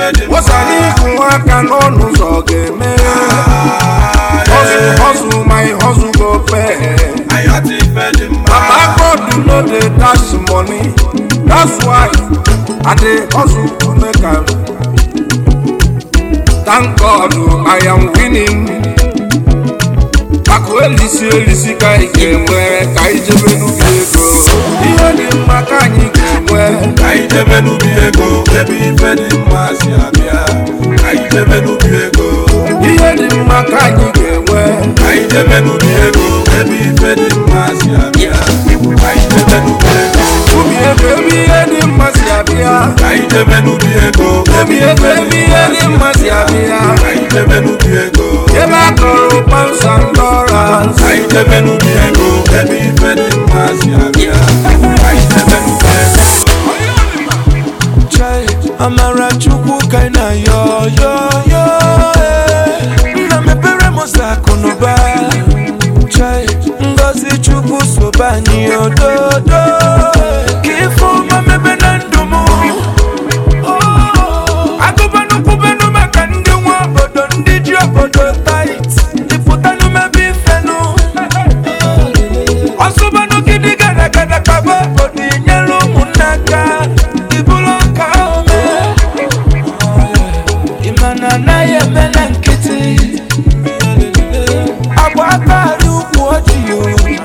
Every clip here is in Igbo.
Wasani kumwaka n'ọnụ ụzọ ga-eme. Hustle my hustle go pay. Papa God no dey dash money. That's why I dey hustle to make am. Thank God I am winning. Ako elisi ka ị ga-enwe ka ijebe n'ubi ego. Ihe dị mma ka anyị ga-enwe ka ijebe n'ubi ego. Ebe ife dị mma si abịa ka ijebe n'ubi ego. Ihe dị mma ka anyị ga-enwe ka ijebe n'ubi ego. Ebe ife dị mma si abịa ka ijebe n'ubi ego. Ubi ego ebe ihe dị mma si abịa ka ijebe n'ubi ego. Ubi ego ebe ihe dị mma si abịa ka ijebe n'ubi ego. Ebe a kọrọ pounds and dollars ka ijebe n'ubi ego. Ebe ife dị mma si abịa ka ijebe n'ubi ego. Amara Chukwu kaina yo na mepere mosako n'ụba ngozi Chukwu sobani ododo kifo mamebe na ndumu agụbanụ kwubenụ maka ndị nwa obodo ndị ji obodo tight dịpụtanụ mebe ifenụ ọsụbanụ gidi gara kaba obodo inyere ụmụnnaka Naye mena nkiti Agbakari ukwu ojiyo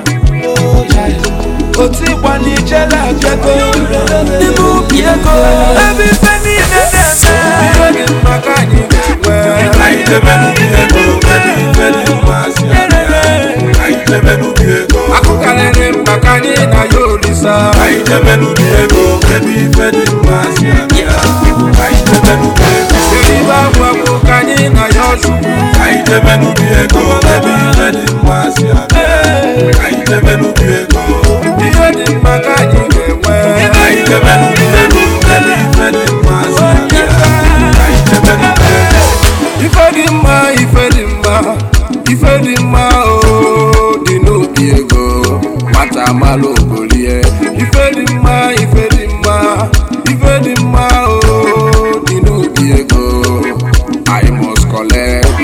Oti gbani jela kego Nibu biego Ebi feni nene Ihe dị mma ka anyị ga-enwe ka ijebe n'ubi ego. Ebe ife dị mma si abịa ka ijebe n'ubi ego. Akụkarịrị mma ka anyị na ya olisa ka ijebe n'ubi ego. Ebe ife dị mma si abịa ka ijebe n'ubi ego. Eribe agwa bụ ka anyị na ya ọchukwu ka ijebe n'ubi ego. Ebe ife dị mma si abịa ka ijebe n'ubi ego. Ihe dị mma ka anyị ga-enwe ka ijebe n'ubi ego. Ebe ife dị mma si abịa ka ijebe n'ubi ego. Ife dị mma ife dị mma dị n'obi ego nwata amalụ ogolie. Ife dị mma ife dị mma dị n'obi ego I must collect.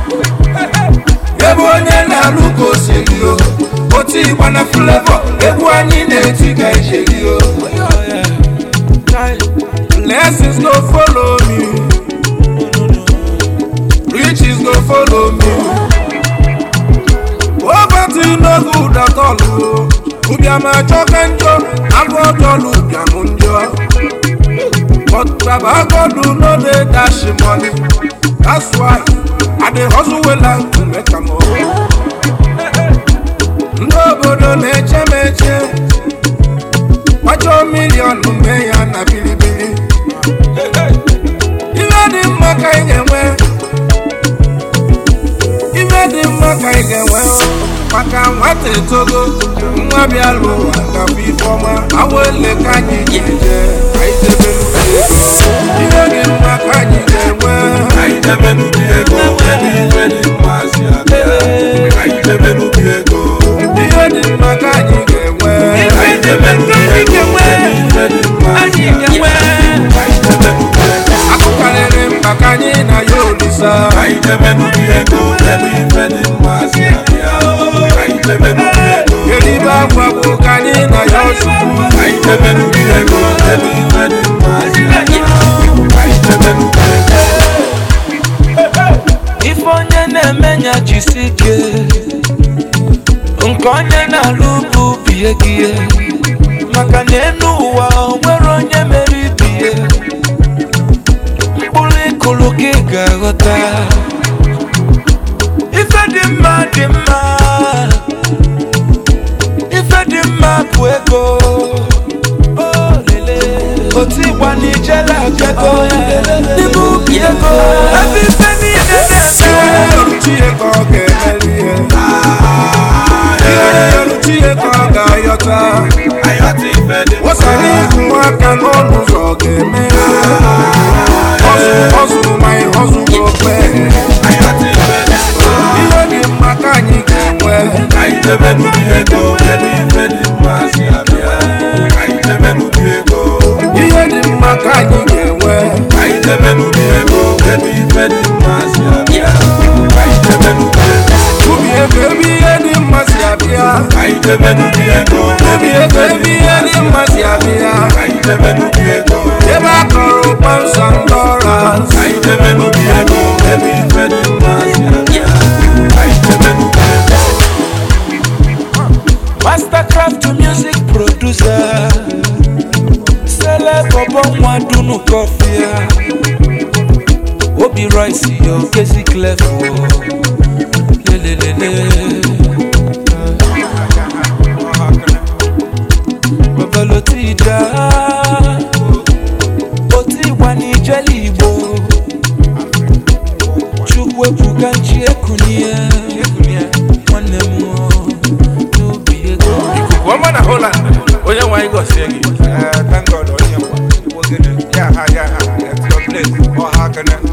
Ebe onye na-alụ ka o siri o oti ịgba na flavor egwu anyị na-eti ka ijeri o. Blessings no follow me, riches no follow me. Poverty no good at all. Ubiama choka njo, agro tolu ubiamu njo. But Baba God do no dey dash money. That's why I dey hustle well and to make am all. Nobody meche, wacho million meya na bilibili. Ife dị mma ka ị ga-enwe maka nwata etogo nwa bịa lụ ụwa gafụ ifeọma awele ka anyị ga-eje ka ijebe n'ubi ego. Ihe dị mma ka anyị ga-enwe ka ijebe n'ubi ego. Ebe ife dị mma si abịa ka ijebe n'ubi ego. Ihe dị mma ka anyị ga-enwe ka ijebe n'ubi ego. Ebe ife dị mma si abịa ka ijebe n'ubi ego. Akụkarịrị mma ka anyị na ya olisa ka ijebe n'ubi ego. Ebe ife dị mma si abịa ka ijebe n'ubi ego. Eribe agwa bụ ka anyị na ya ọchukwu ka ijebe n'ubi ego. Ebe ife dị mma si abịa ka ijebe n'ubi ego. Ife onye na-emenya jisi ike nke onye na-alụ bụ bie gị maka na enu ụwa o nwere onye mere ibie mkpụrụ ịkụrụ gị ga-aghọta ife dị mma ife dị mma bụ ego oti ịgba n'ijele abịago n'ime ubi ego ebe ife niile na-eme Chieko ọ ga-emeri ihe Chieko ọ ga-ayọta wasara ihu aka n'ọnụ ụzọ ọ ga-eme hustle my hustle go pay. Ihe dị mma ka anyị ga-enwe ka ijebe n'ubi ego. Ebe ife dị mma si abịa ka ijebe n'ubi ego. ihe dị mma ka anyị ga-enwe ka ijebe n'ubi jebe n'ubi ego Ebi ego ebi ihe dị mma si abịa anyị jebe n'ubi ego ebe a kọrọ $1,000 anyị jebe n'ubi ego ebe ife dị mma si abịa anyị jebe n'ubi ego Mastercraft music producer Celeb Obonwa Dunu Kofia Obi Rice yo Kezi Clef Babalotida Oti wani jeli Igbo Chukwe pukanchi ekunie Wanemo Woman na Holland, onye nwa anyị gosi gị. Thank God, onye nwa. It's your place.